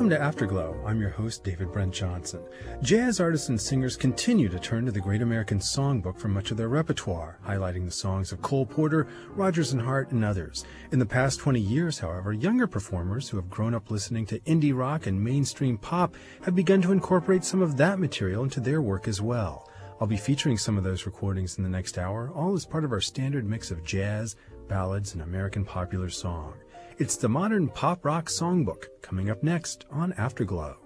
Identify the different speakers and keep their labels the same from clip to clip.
Speaker 1: Welcome to Afterglow. I'm your host, David Brent Johnson. Jazz artists and singers continue to turn to the Great American Songbook for much of their repertoire, highlighting the songs of Cole Porter, Rodgers and Hart, and others. In the past 20 years, however, younger performers who have grown up listening to indie rock and mainstream pop have begun to incorporate some of that material into their work as well. I'll be featuring some of those recordings in the next hour, all as part of our standard mix of jazz, ballads, and American popular song. It's the Modern Pop Rock Songbook, coming up next on Afterglow.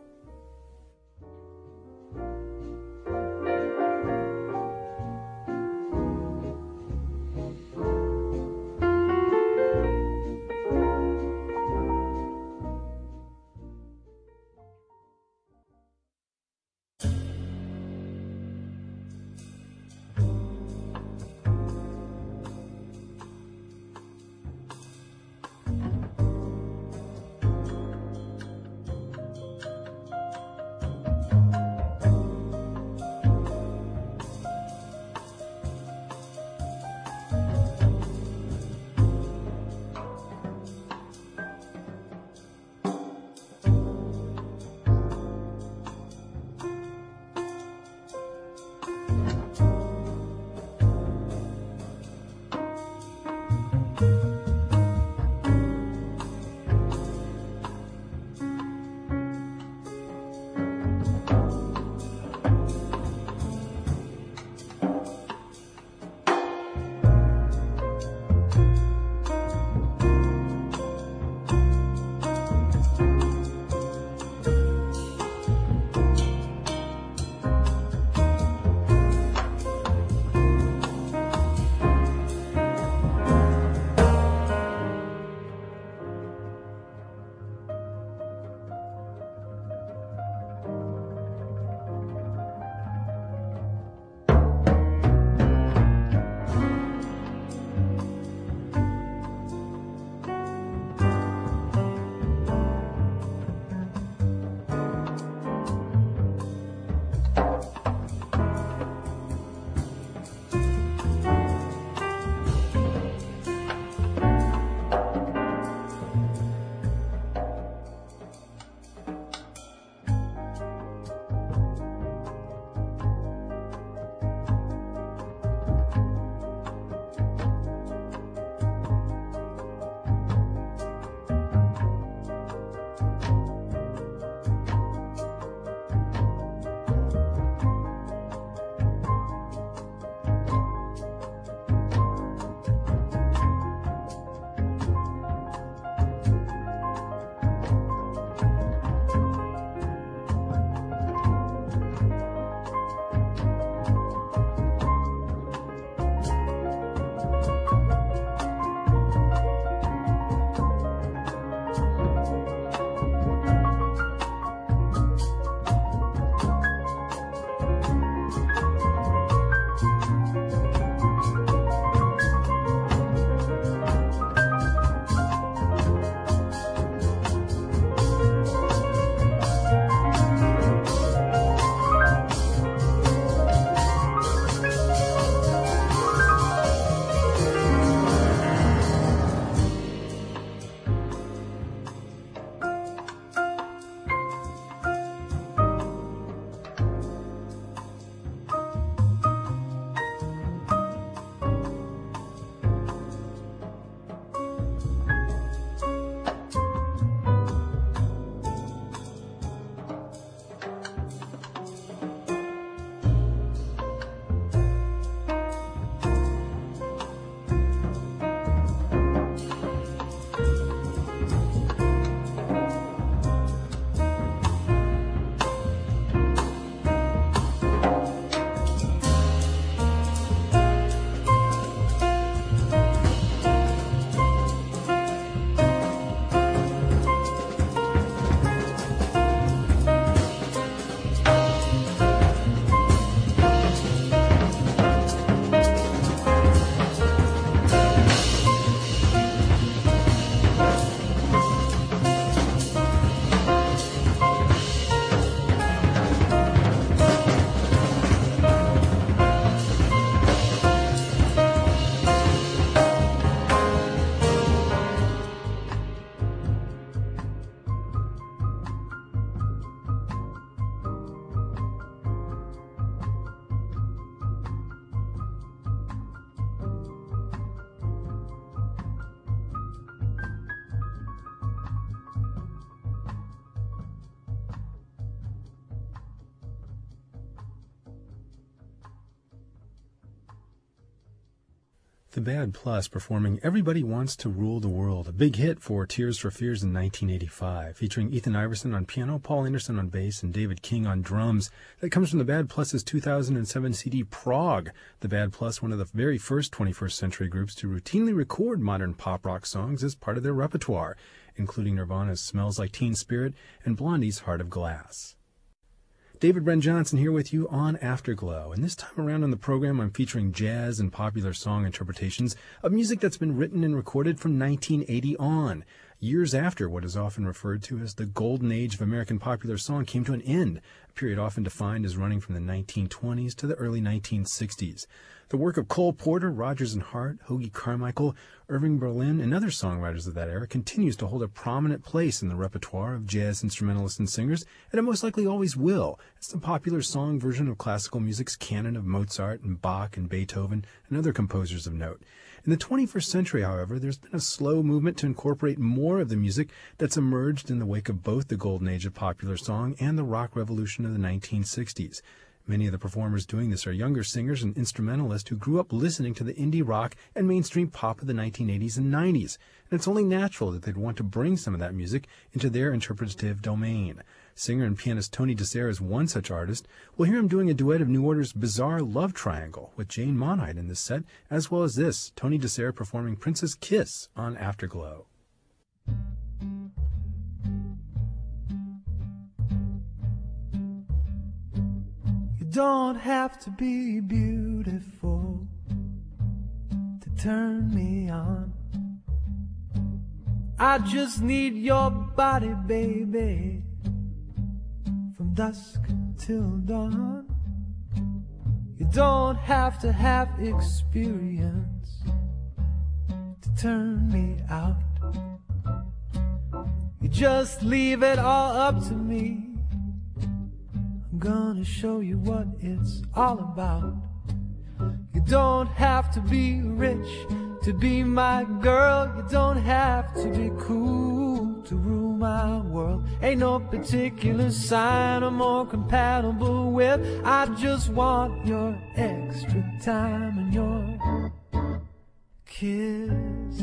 Speaker 1: The Bad Plus performing Everybody Wants to Rule the World, a big hit for Tears for Fears in 1985, featuring Ethan Iverson on piano, Paul Anderson on bass, and David King on drums. That comes from the Bad Plus's 2007 CD, Prog. The Bad Plus, one of the very first 21st century groups to routinely record modern pop rock songs as part of their repertoire, including Nirvana's Smells Like Teen Spirit and Blondie's Heart of Glass. David Bren Johnson here with you on Afterglow, and this time around on the program I'm featuring jazz and popular song interpretations of music that's been written and recorded from 1980 on, years after what is often referred to as the golden age of American popular song came to an end, a period often defined as running from the 1920s to the early 1960s. The work of Cole Porter, Rodgers and Hart, Hoagy Carmichael, Irving Berlin, and other songwriters of that era continues to hold a prominent place in the repertoire of jazz instrumentalists and singers, and it most likely always will. It's the popular song version of classical music's canon of Mozart and Bach and Beethoven and other composers of note. In the 21st century, however, there's been a slow movement to incorporate more of the music that's emerged in the wake of both the golden age of popular song and the rock revolution of the 1960s. Many of the performers doing this are younger singers and instrumentalists who grew up listening to the indie rock and mainstream pop of the 1980s and 90s, and it's only natural that they'd want to bring some of that music into their interpretative domain. Singer and pianist Tony DeSere is one such artist. We'll hear him doing a duet of New Order's Bizarre Love Triangle with Jane Monheit in this set, as well as this, Tony DeSere performing Prince's Kiss on Afterglow.
Speaker 2: Don't have to be beautiful to turn me on. I just need your body, baby, from dusk till dawn. You don't have to have experience to turn me out. You just leave it all up to me. I'm gonna show you what it's all about. You don't have to be rich to be my girl. You don't have to be cool to rule my world. Ain't no particular sign I'm more compatible with. I just want your extra time and your kiss.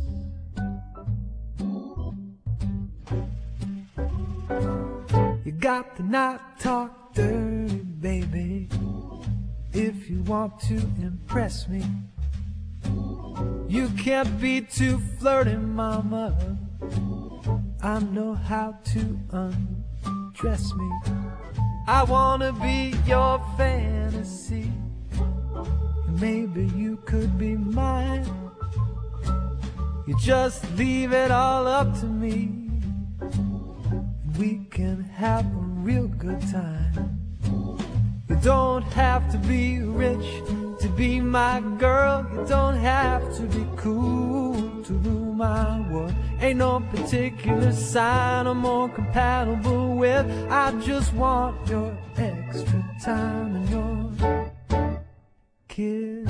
Speaker 2: You got to not talk dirty, baby, if you want to impress me. You can't be too flirty, mama. I know how to undress me. I wanna be your fantasy. Maybe you could be mine. You just leave it all up to me. We can have a real good time. You don't have to be rich to be my girl. You don't have to be cool to rule my world. Ain't no particular sign I'm more compatible with. I just want your extra time and your kiss.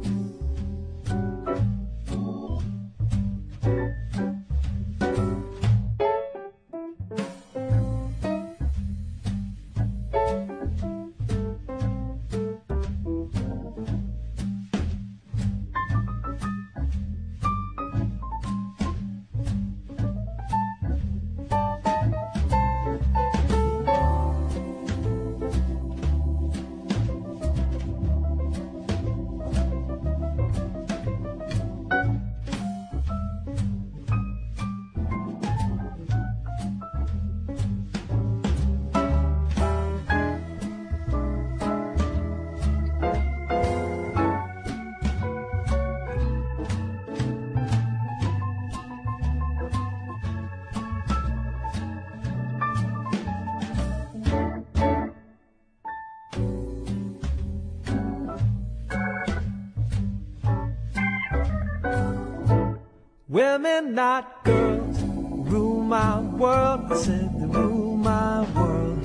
Speaker 2: Women, not girls, rule my world. I said they rule my world.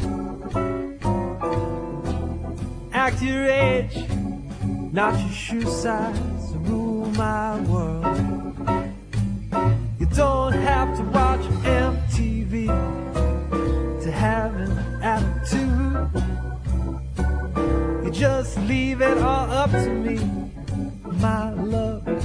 Speaker 2: Act your age, not your shoe size, rule my world. You don't have to watch MTV to have an attitude. You just leave it all up to me. My love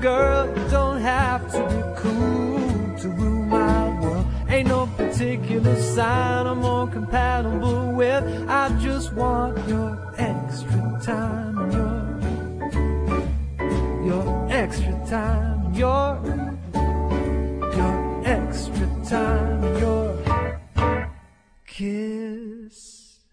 Speaker 2: girl, you don't have to be cool to rule my world. Ain't no particular sign I'm more compatible with. I just want your extra time and your extra time, your extra time and your kiss.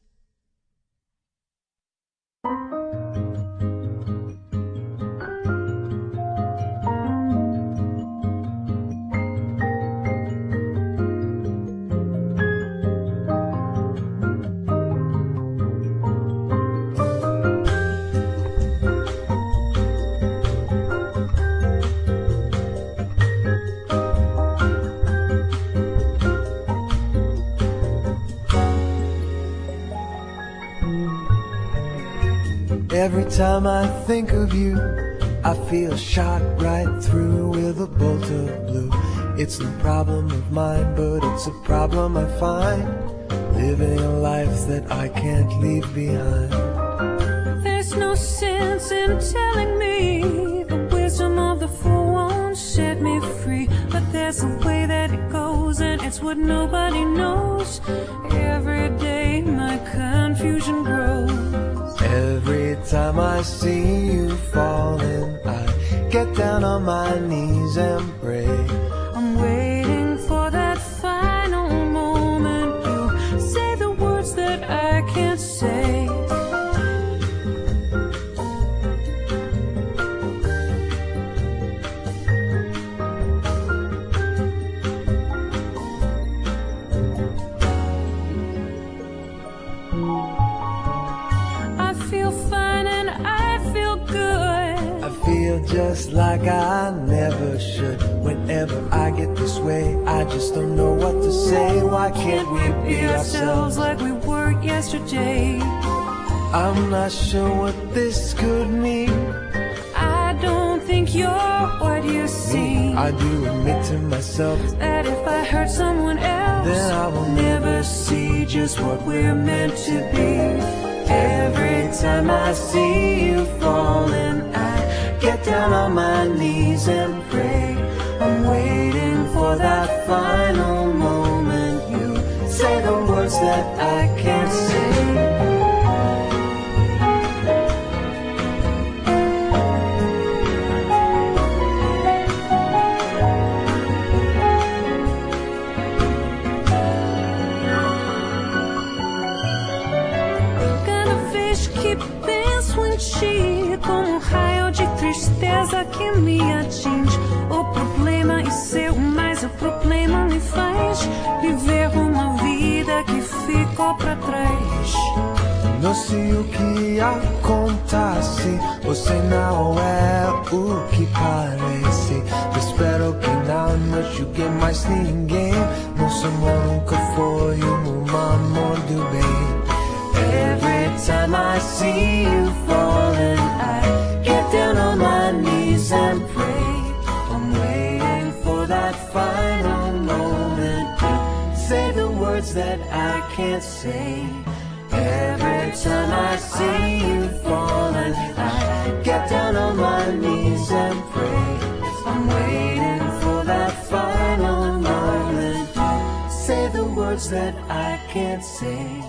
Speaker 2: Every time I think of you, I feel shot right through with a bolt of blue. It's no problem of mine, but it's a problem I find, living a life that I can't leave behind.
Speaker 3: There's no sense in telling me the wisdom of the fool won't set me free, but there's a way that it goes, and it's what nobody knows. Every day my confusion grows.
Speaker 2: Every time I see you falling, I get down on my knees and pray.
Speaker 3: I'm waiting for that final moment. You say the words that I can't say.
Speaker 2: Just like I never should. Whenever I get this way, I just don't know what to say. Why can't we be ourselves
Speaker 3: like we were yesterday?
Speaker 2: I'm not sure what this could mean.
Speaker 3: I don't think you're what you seem.
Speaker 2: I do admit to myself
Speaker 3: that if I hurt someone else,
Speaker 2: then I will never see just what we're meant to be. Every time I see you falling, get down on my knees and pray. I'm waiting for that final moment. You say the words that I can't say.
Speaker 3: Cada vez que penso em ti, como raio de tristeza que me atinge. O problema é seu, mas o problema me faz viver uma vida que ficou pra trás.
Speaker 2: Não sei o que acontece, você não é o que parece. Espero que não machuque mais ninguém. Nosso amor nunca foi amor do bem. Every time I see you falling, I get down on my knees and pray. I'm waiting for that final moment to say the words that I can't say. Every time I see you falling, I get down on my knees and pray. I'm waiting for that final moment to say the words that I can't say.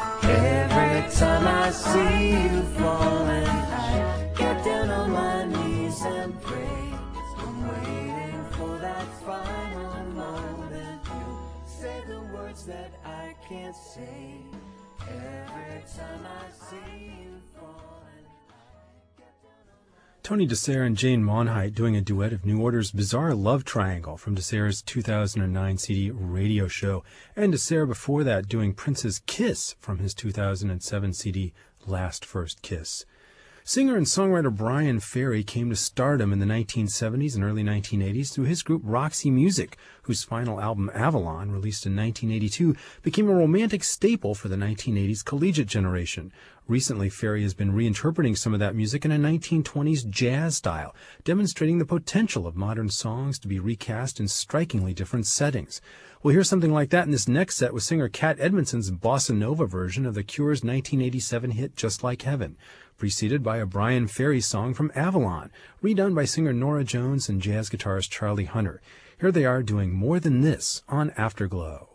Speaker 2: Every time I see you falling, I get down on my knees and pray. I'm waiting for that final moment to say the words that I can't say. Every time I see you falling, I get down on my...
Speaker 1: Tony Dessert and Jane Monheit doing a duet of New Order's Bizarre Love Triangle from Dessert's 2009 CD Radio Show, and Dessert before that doing Prince's Kiss from his 2007 CD Last First Kiss. Singer and songwriter Bryan Ferry came to stardom in the 1970s and early 1980s through his group Roxy Music, whose final album Avalon, released in 1982, became a romantic staple for the 1980s collegiate generation. Recently, Ferry has been reinterpreting some of that music in a 1920s jazz style, demonstrating the potential of modern songs to be recast in strikingly different settings. We'll hear something like that in this next set with singer Cat Edmondson's bossa nova version of The Cure's 1987 hit Just Like Heaven. preceded by a Brian Ferry song from Avalon, redone by singer Norah Jones and jazz guitarist Charlie Hunter. Here they are doing More Than This on Afterglow.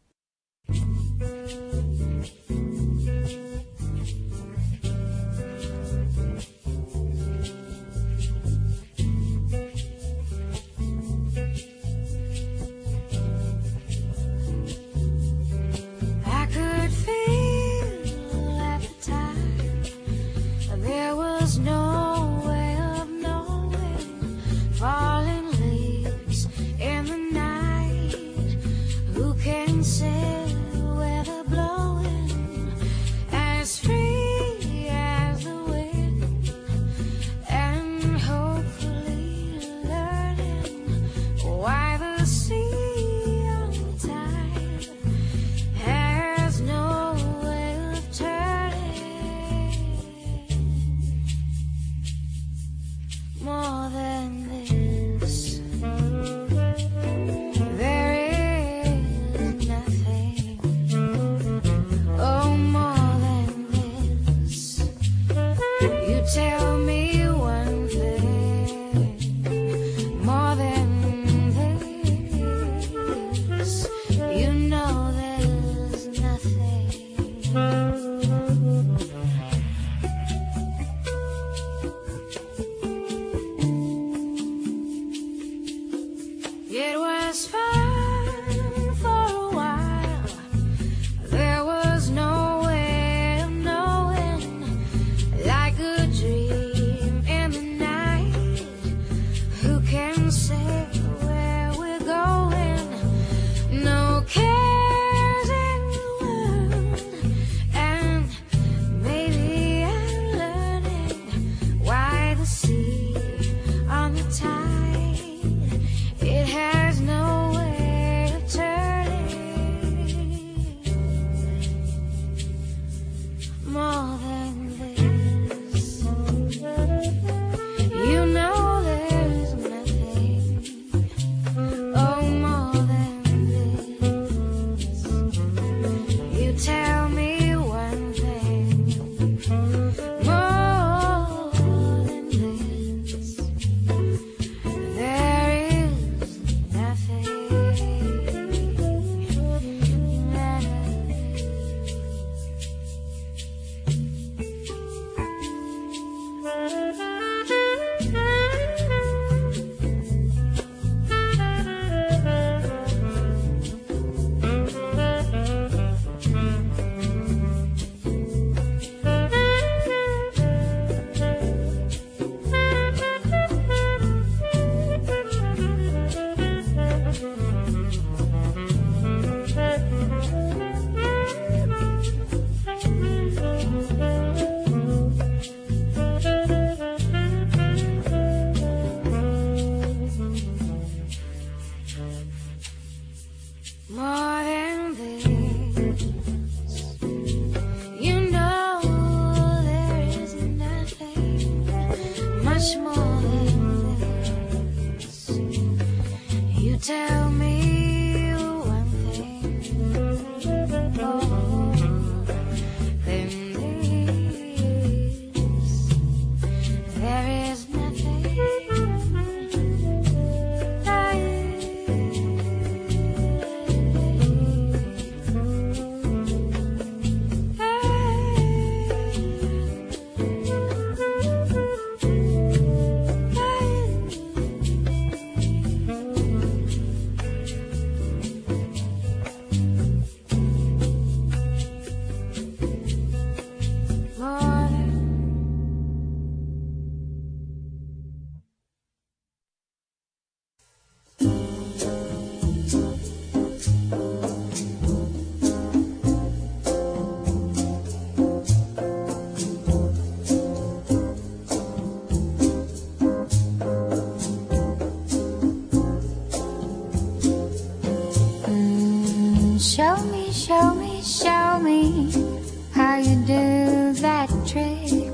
Speaker 4: Show me, show me, show me how you do that trick.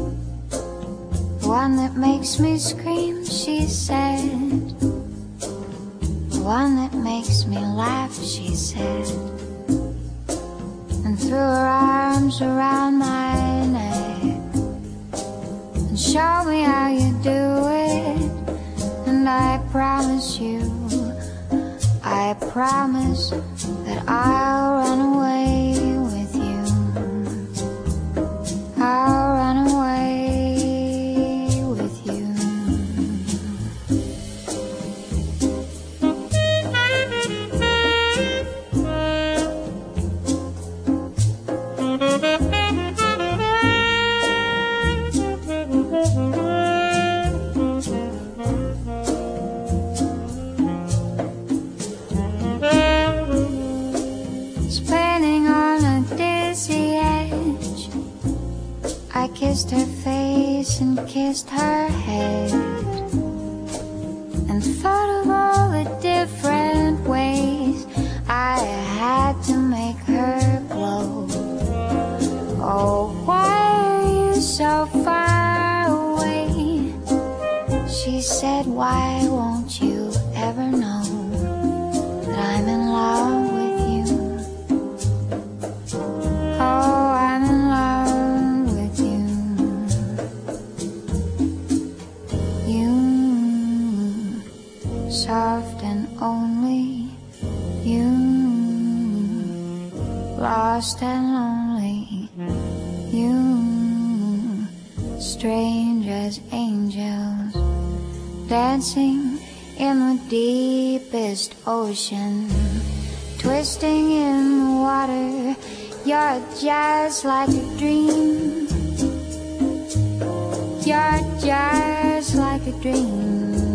Speaker 4: One that makes me scream, she said. One that makes me laugh, she said. And threw her arms around my neck show me how you do it, and I promise that I'll run away with you. I'll run away with you. I kissed her face and kissed her head, and thought of all the different ways I had to make her glow. Oh, why are you so far away? She said, why won't you ever know that I'm in love with you? Oh, I'm in love. Soft and only you, lost and lonely you, strange as angels dancing in the deepest ocean, twisting in the water. You're just like a dream. You're just like a dream.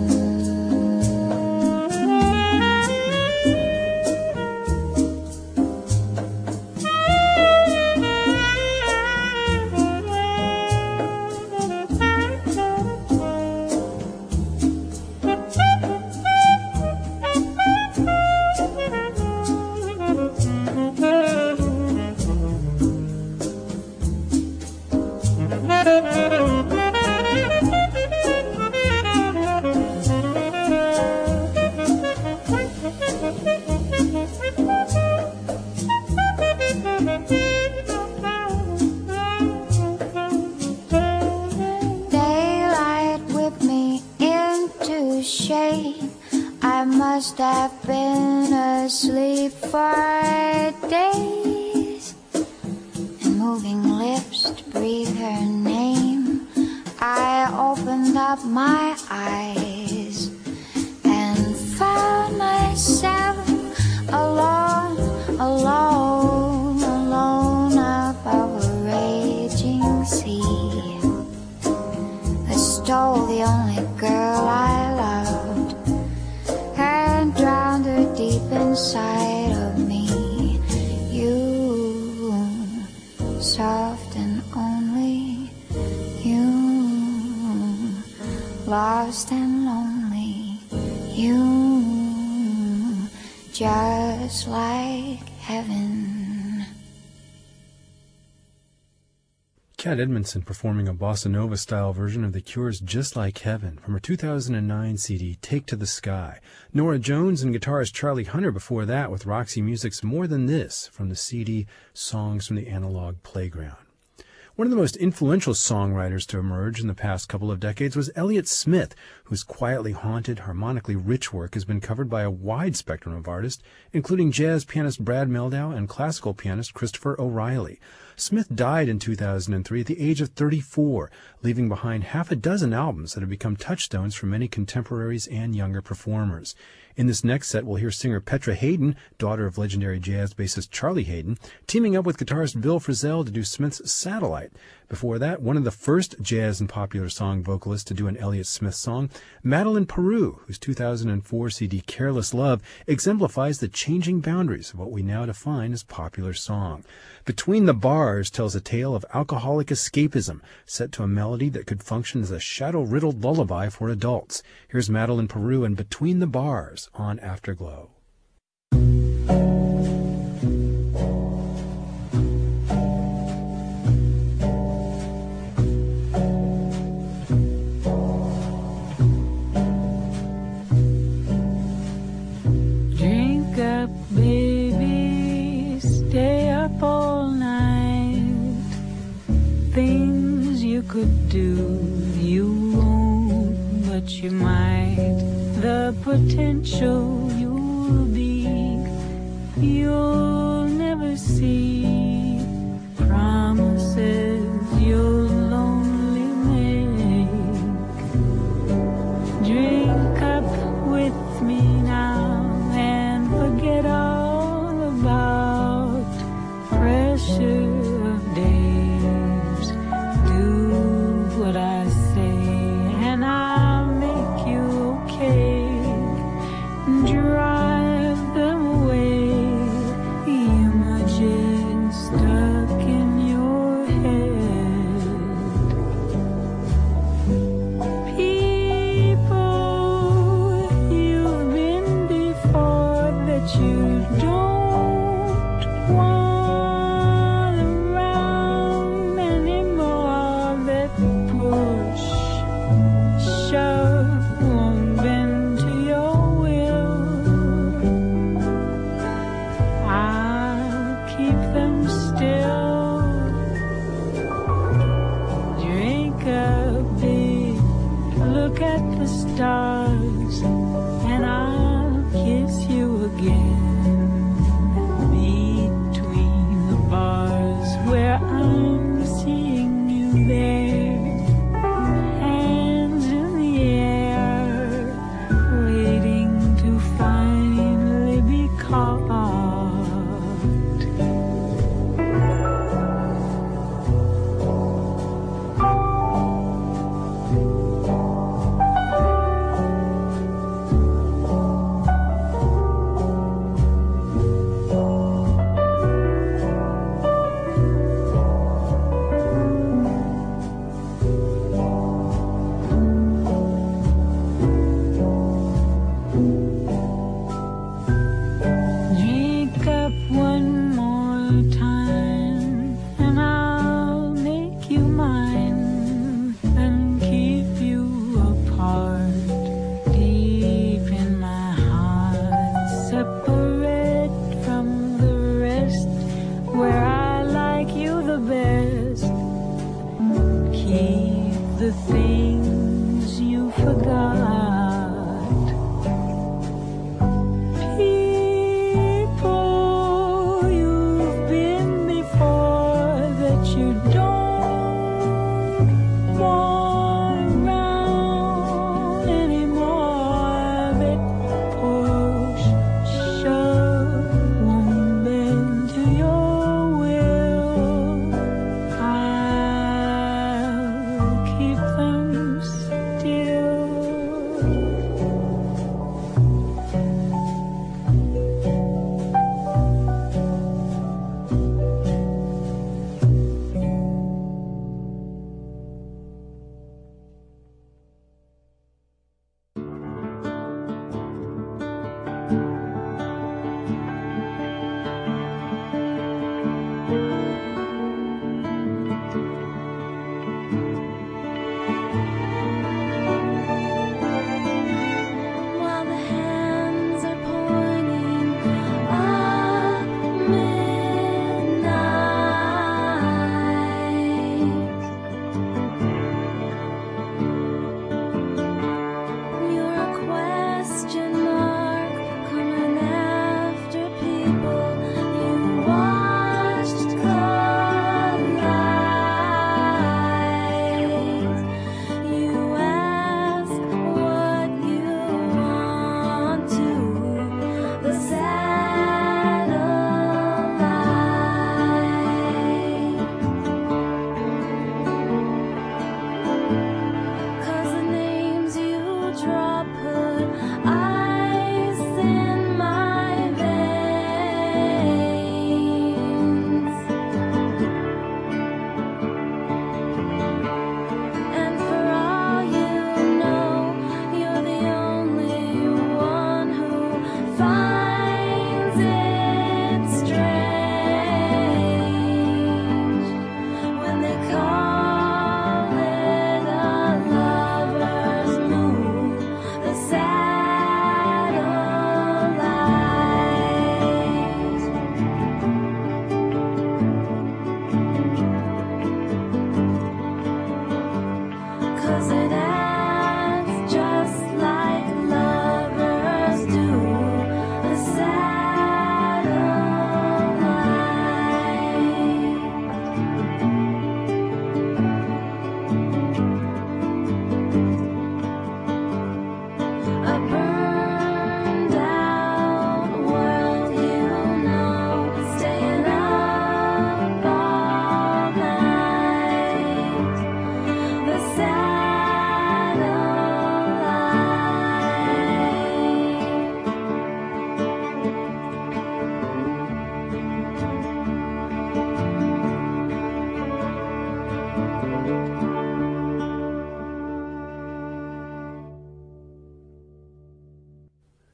Speaker 4: I must have been asleep for days, and moving lips to breathe her name. I opened up my eyes and found myself alone, alone, alone above a raging sea that stole the only girl I loved and drowned her deep inside of me. You, soft and only you, lost and lonely you, just like heaven.
Speaker 1: Cat Edmondson performing a bossa nova style version of The Cure's Just Like Heaven from her 2009 CD Take to the Sky. Nora Jones and guitarist Charlie Hunter before that with Roxy Music's More Than This from the CD Songs from the Analog Playground. One of the most influential songwriters to emerge in the past couple of decades was Elliott Smith, whose quietly haunted, harmonically rich work has been covered by a wide spectrum of artists, including jazz pianist Brad Mehldau and classical pianist Christopher O'Reilly. Smith died in 2003 at the age of 34, leaving behind half a dozen albums that have become touchstones for many contemporaries and younger performers. In this next set, we'll hear singer Petra Haden, daughter of legendary jazz bassist Charlie Haden, teaming up with guitarist Bill Frisell to do Smith's Satellite. Before that, one of the first jazz and popular song vocalists to do an Elliott Smith song, Madeleine Peru, whose 2004 CD Careless Love exemplifies the changing boundaries of what we now define as popular song. Between the Bars tells a tale of alcoholic escapism, set to a melody that could function as a shadow-riddled lullaby for adults. Here's Madeleine Peru and Between the Bars on Afterglow.
Speaker 3: Drink up, baby, stay up all night. Things you could do. You won't, but you might. The potential you'll be, you'll never see. Promises you'll only make. Drink up with me now and forget all about pressure of days. Do what I say and I'll make you okay. Drive them away, images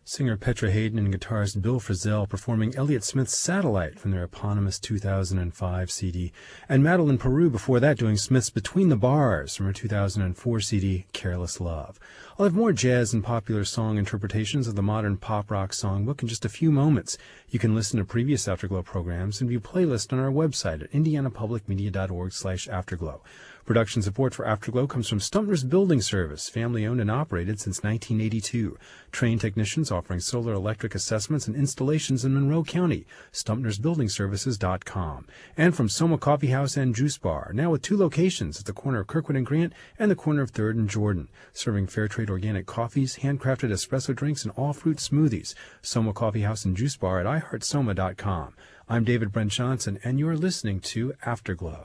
Speaker 1: Singer Petra Hayden and guitarist Bill Frisell performing Elliott Smith's Satellite from their eponymous 2005 CD, and Madeline Peru before that doing Smith's Between the Bars from her 2004 CD, Careless Love. I'll have more jazz and popular song interpretations of the modern pop rock songbook in just a few moments. You can listen to previous Afterglow programs and view playlists on our website at indianapublicmedia.org/afterglow. Production support for Afterglow comes from Stumpner's Building Service, family-owned and operated since 1982. Trained technicians offering solar electric assessments and installations in Monroe County, stumpnersbuildingservices.com. And from Soma Coffee House and Juice Bar, now with 2 locations at the corner of Kirkwood and Grant and the corner of 3rd and Jordan, serving fair trade organic coffees, handcrafted espresso drinks, and all-fruit smoothies. Soma Coffee House and Juice Bar at iHeartSoma.com. I'm David Brent Johnson, and you're listening to Afterglow.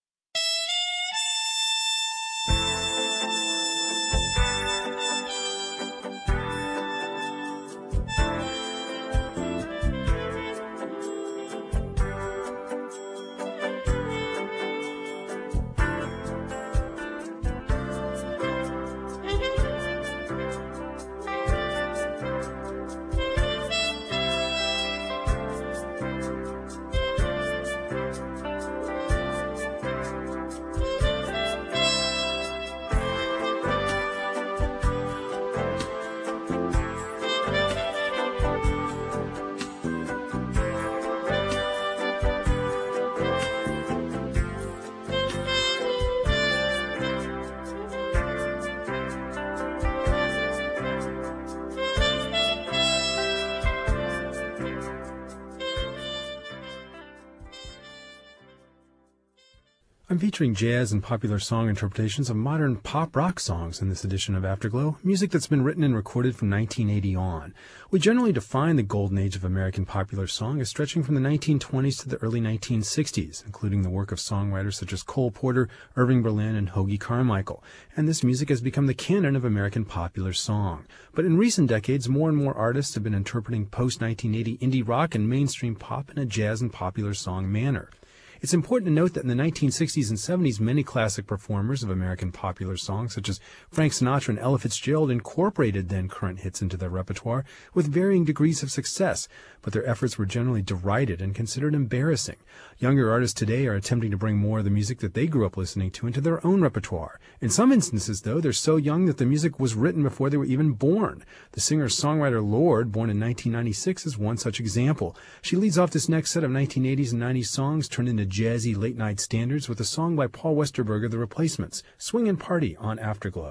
Speaker 1: I'm featuring jazz and popular song interpretations of modern pop rock songs in this edition of Afterglow, music that's been written and recorded from 1980 on. We generally define the golden age of American popular song as stretching from the 1920s to the early 1960s, including the work of songwriters such as Cole Porter, Irving Berlin, and Hoagy Carmichael, and this music has become the canon of American popular song. But in recent decades, more and more artists have been interpreting post-1980 indie rock and mainstream pop in a jazz and popular song manner. It's important to note that in the 1960s and 70s, many classic performers of American popular songs, such as Frank Sinatra and Ella Fitzgerald, incorporated then-current hits into their repertoire with varying degrees of success, but their efforts were generally derided and considered embarrassing. Younger artists today are attempting to bring more of the music that they grew up listening to into their own repertoire. In some instances, though, they're so young that the music was written before they were even born. The singer-songwriter Lorde, born in 1996, is one such example. She leads off this next set of 1980s and 90s songs turned into jazzy late-night standards with a song by Paul Westerberg, The Replacements, Swing and Party on Afterglow.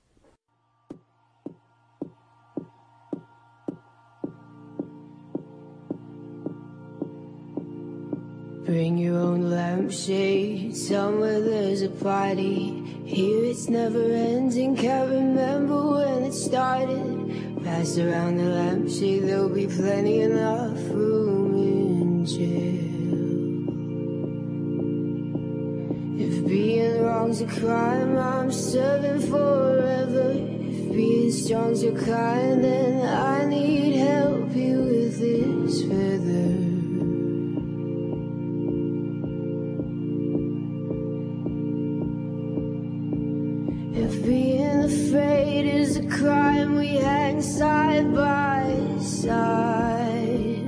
Speaker 5: Bring your own lampshade, somewhere there's a party. Here it's never ending, can't remember when it started. Pass around the lampshade, there'll be plenty enough room in jail. If being wrong's a crime, I'm serving forever. If being strong's your kind, then I need help here with this feather. If being afraid is a crime, we hang side by side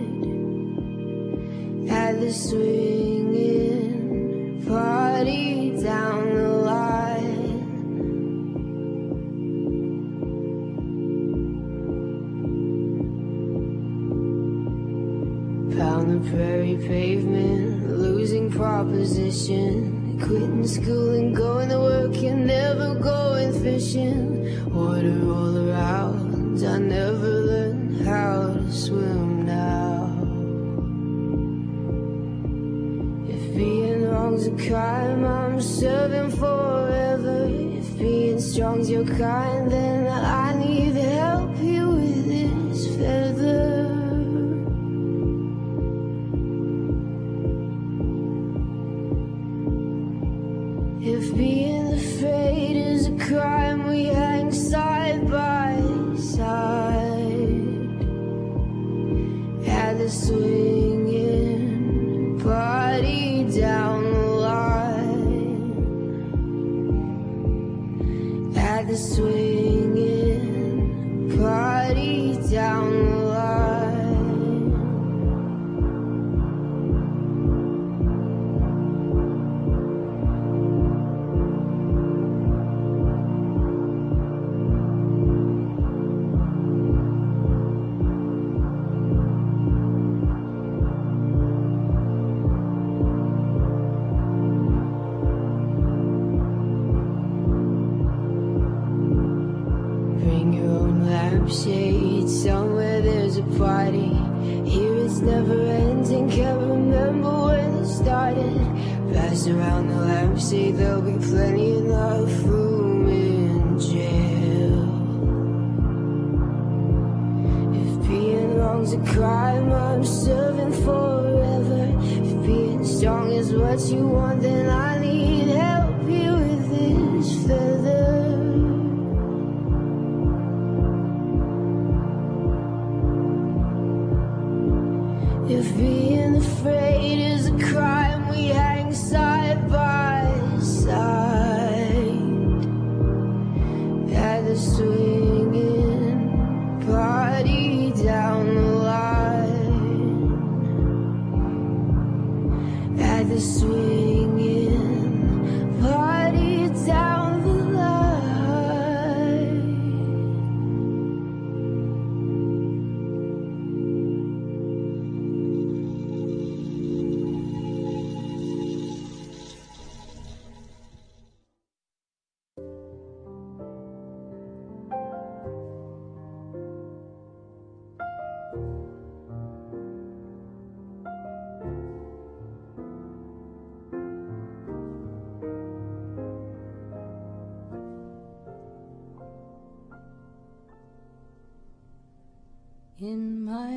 Speaker 5: at the swinging party down the line. Pound the prairie pavement, losing proposition. Quitting school and going to work and never going fishing. Water all around, I never learned how to swim now. If being wrong's a crime, I'm serving forever. If being strong's your kind, then I need help here with this feather. If being afraid is a crime, we hang side by side at the swinging party down the line. At the swinging party down the line. party. Here it's never ending, can't remember when it started. Pass around the lampshade, there'll be plenty enough room in jail. If being wrong's a crime, I'm serving forever. If being strong is what you want, then I need help here with this feather. If being afraid is a crime, we hang side by side at the swinging party down the line, at the swinging party down the line.
Speaker 3: In my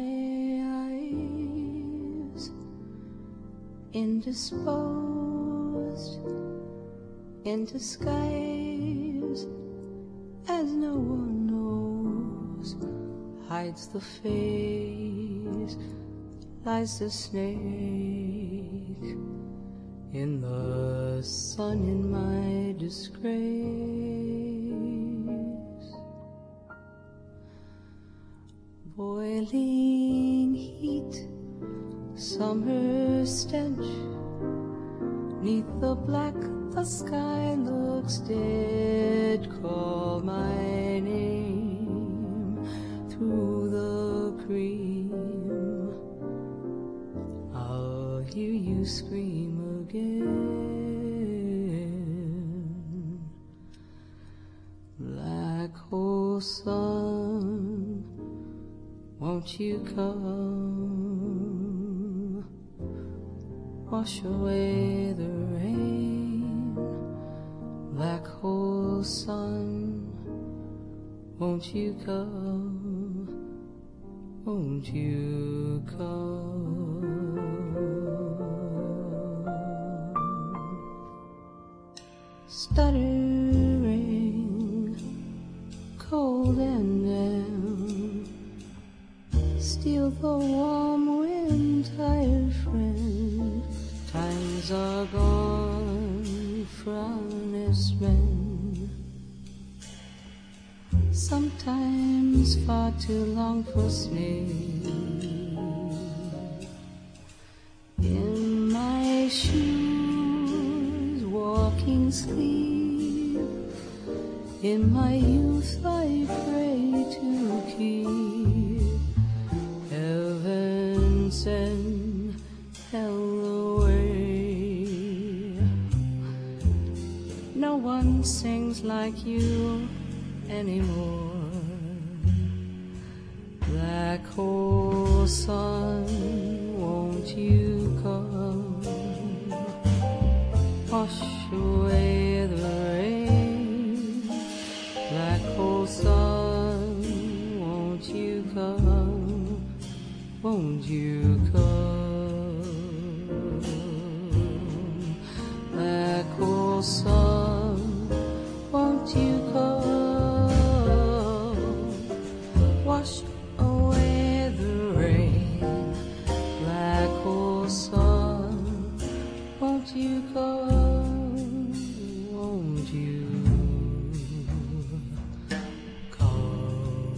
Speaker 3: eyes, indisposed, in disguise, as no one knows, hides the face, lies the snake, in the sun in my disgrace. Boiling heat, summer stench, 'neath the black the sky looks dead. Call my name through the cream, I'll hear you scream again. Black hole sun, won't you come, wash away the rain? Black hole sun, won't you come, won't you come? Stuttering, cold and damp, steal the warm wind, tired friend. Times are gone from honest men, sometimes far too long for sleep. In my shoes, walking sleep. In my youth I pray to keep heaven send hell away. No one sings like you anymore. Black hole sun, won't you come, wash away the rain? Black hole sun, won't you come, won't you come? Black hole sun, won't you come, wash away the rain? Black hole sun, won't you come, won't you come?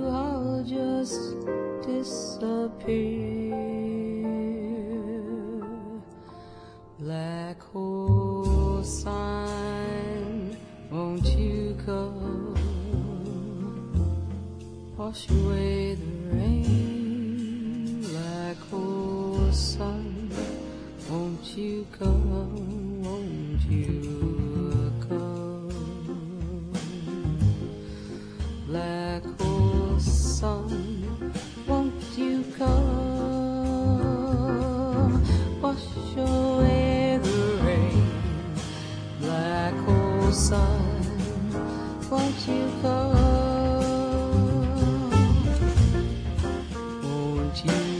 Speaker 5: I'll just disappear. Black hole sign, won't you come? Wash away the rain. Black hole sun, won't you come? Won't you come? Black hole sun, won't you come? Wash away the rain. Black hole sun, won't you come? Won't you come?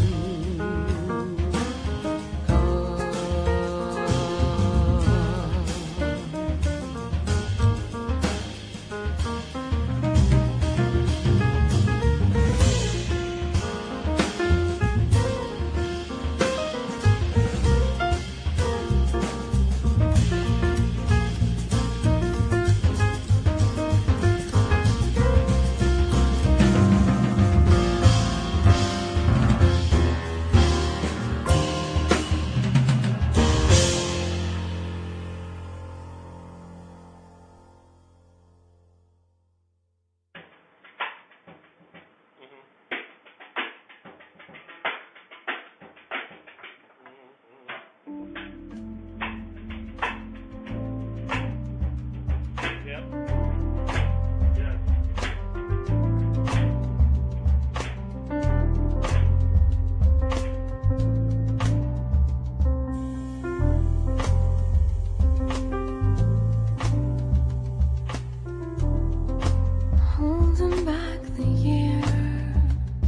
Speaker 5: Holding back the years,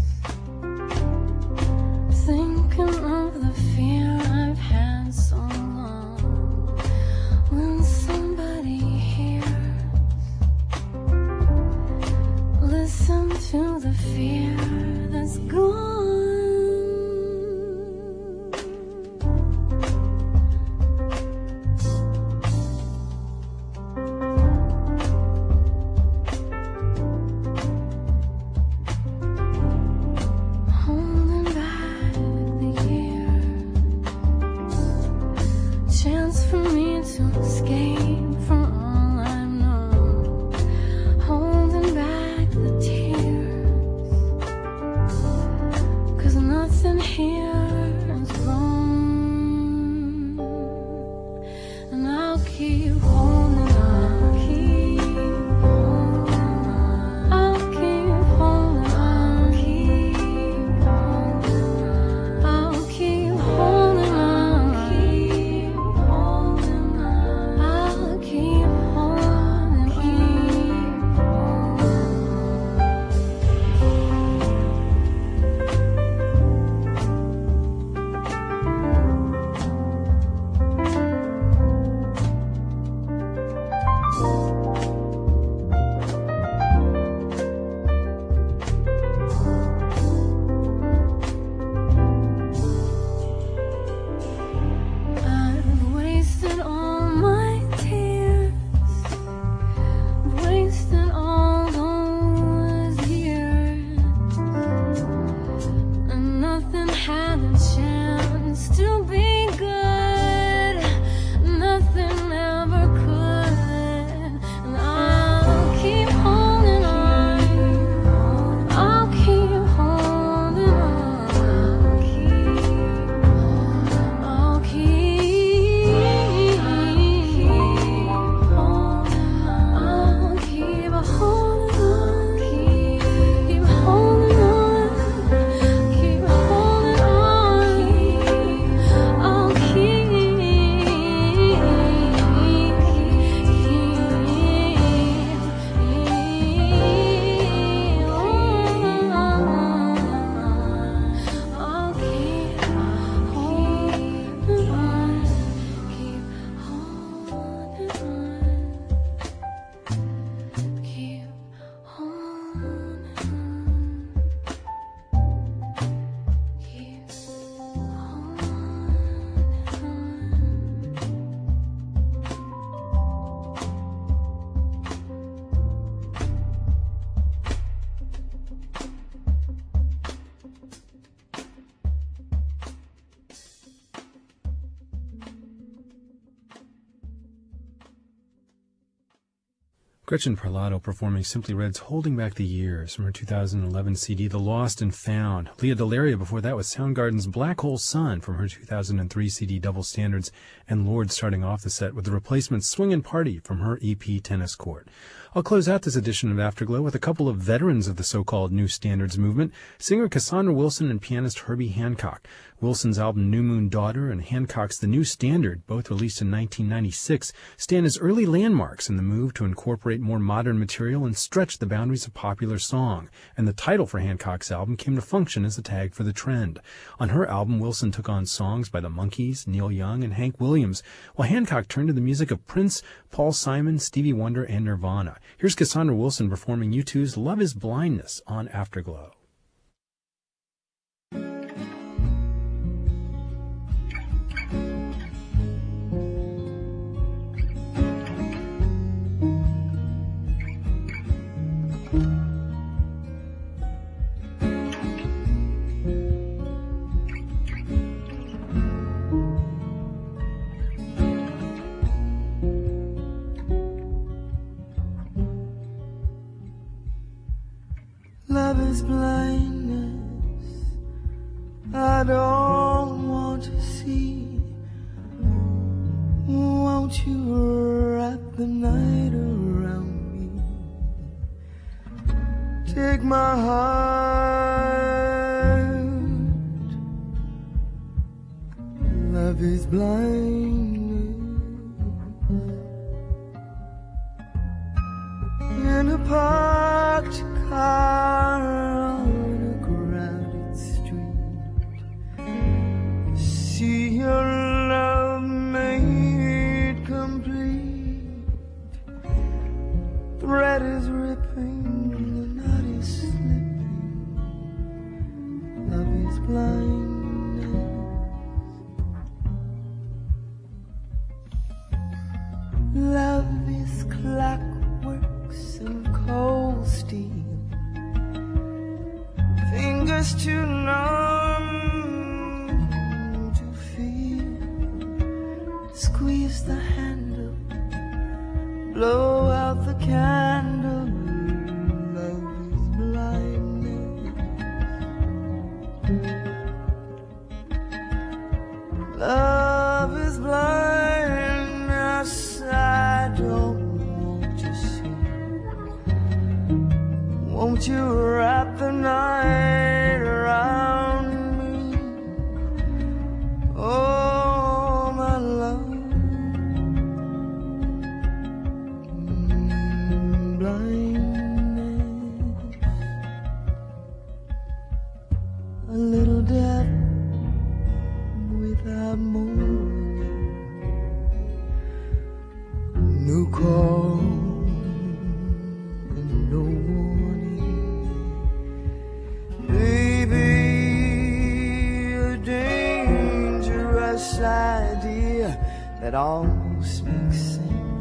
Speaker 5: thinking of the fear I've had so long. When somebody hears, listen to the fear that's gone. Holding back the years, chance for me to escape from all I've known. Holding back the tears,
Speaker 1: Gretchen Parlato performing Simply Red's Holding Back the Years from her 2011 CD The Lost and Found. Leah Delaria before that with Soundgarden's Black Hole Sun from her 2003 CD Double Standards, and Lorde starting off the set with the Replacements Swingin' Party from her EP Tennis Court. I'll close out this edition of Afterglow with a couple of veterans of the so-called New Standards movement, singer Cassandra Wilson and pianist Herbie Hancock. Wilson's album New Moon Daughter and Hancock's The New Standard, both released in 1996, stand as early landmarks in the move to incorporate more modern material and stretch the boundaries of popular song, and the title for Hancock's album came to function as a tag for the trend. On her album, Wilson took on songs by the Monkees, Neil Young, and Hank Williams, while Hancock turned to the music of Prince, Paul Simon, Stevie Wonder, and Nirvana. Here's Cassandra Wilson performing U2's Love is Blindness on Afterglow.
Speaker 2: Love is blindness, I don't want to see. Won't you wrap the night around me? Take my heart. Love is blindness. In a parked car on a crowded street, see your love made complete. Thread is ripping, the knot is slipping. Love is blindness. Love is clockworks and cold steel, fingers too numb to feel. Squeeze the handle, blow out the candle. Love is blindness. Love is blindness, I don't want to see. Won't you wrap the night around me? Oh, my love. Blindness. A little death without mourning. No call and no warning. Baby, a dangerous idea that almost makes sense.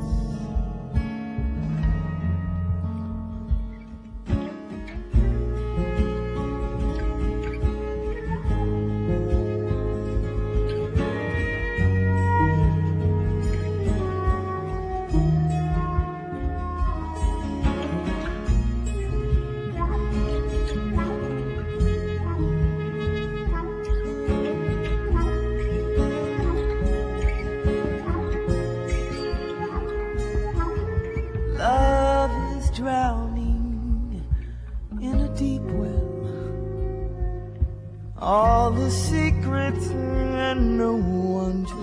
Speaker 2: All the secrets and no one to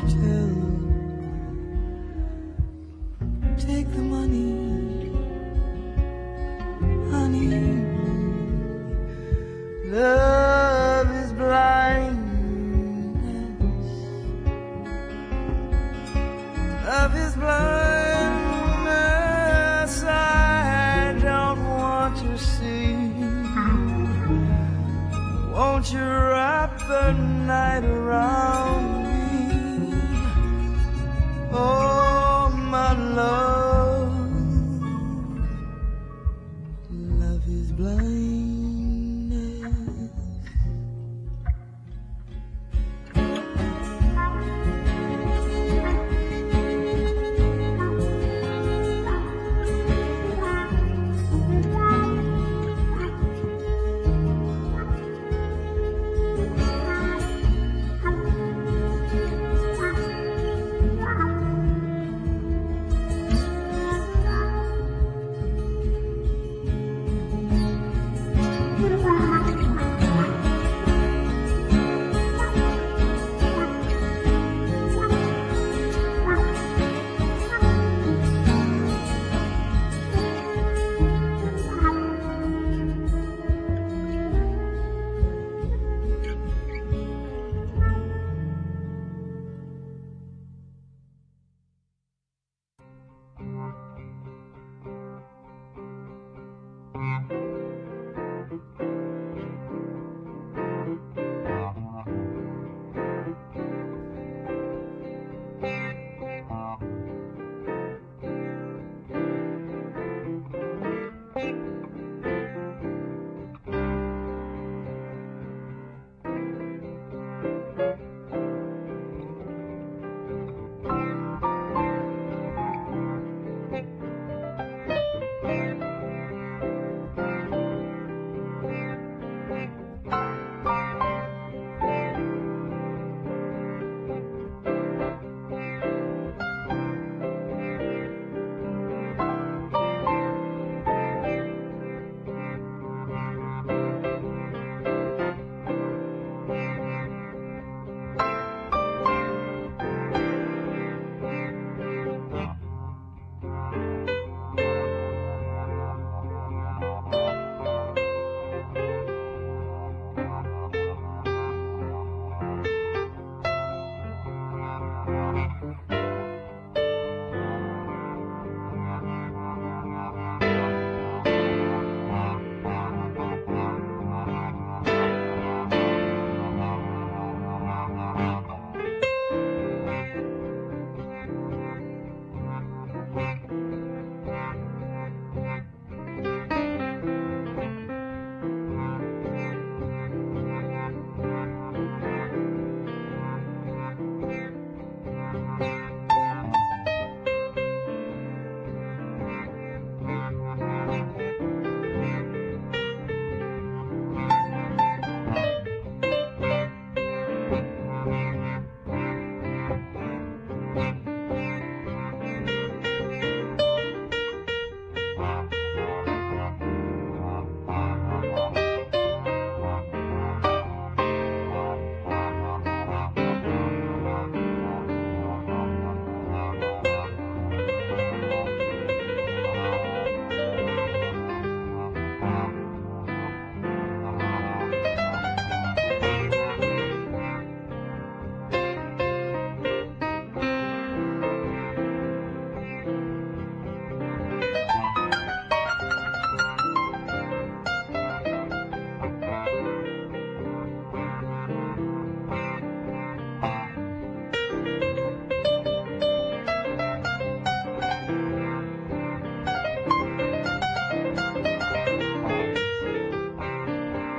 Speaker 2: tell. Take the money, honey. Love is blindness. Love is blindness, I don't want to see. Won't you wrap the night around me? Oh, my love. Love is blindness.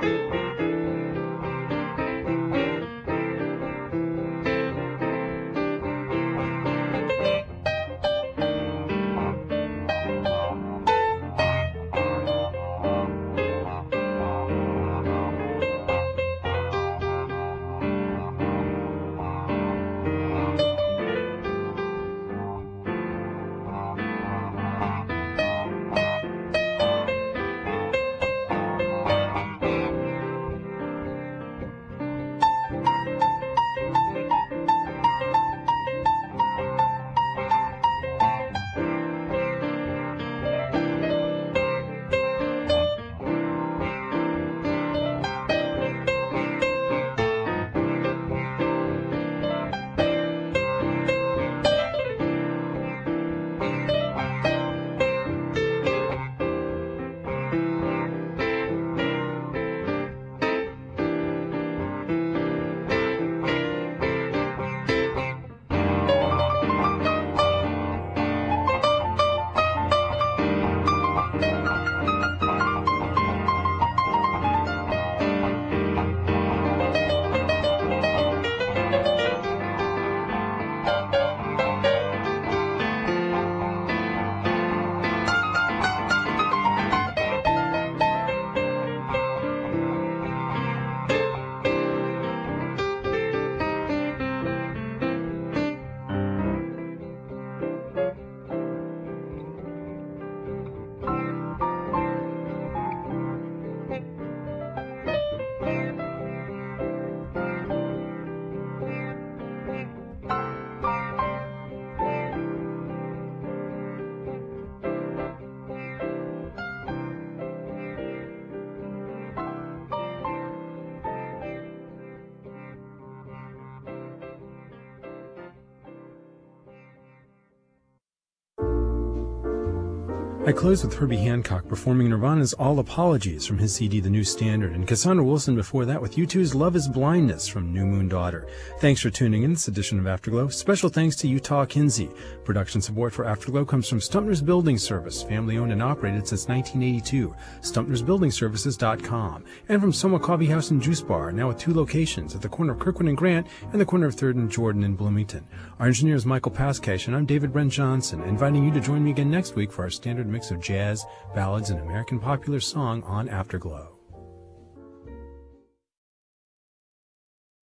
Speaker 1: I close with Herbie Hancock performing Nirvana's All Apologies from his CD The New Standard, and Cassandra Wilson before that with U2's Love is Blindness from New Moon Daughter. Thanks for tuning in this edition of Afterglow. Special thanks to Utah Kinsey. Production support for Afterglow comes from Stumpner's Building Service, family owned and operated since 1982, stumpnersbuildingservices.com, and from Soma Coffee House and Juice Bar, now with 2 locations at the corner of Kirkwood and Grant and the corner of 3rd and Jordan in Bloomington. Our engineer is Michael Pascash, and I'm David Brent Johnson, inviting you to join me again next week for our standard mix of jazz, ballads, and American popular song on Afterglow.